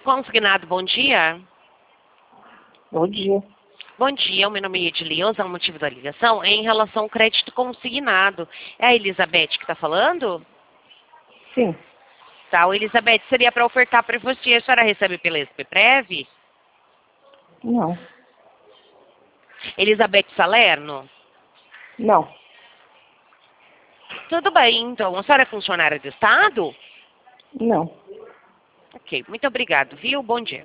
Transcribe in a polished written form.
Consignado, bom dia. Bom dia. Bom dia, meu nome é Edileuza, o motivo da ligação é em relação ao crédito consignado. É a Elizabeth que está falando? Sim. Tá, o Elizabeth, seria para ofertar para você, a senhora recebe pela SPPrev? Não. Elizabeth Salerno? Não. Tudo bem, então, a senhora é funcionária do Estado? Não. Ok, muito obrigado, viu? Bom dia.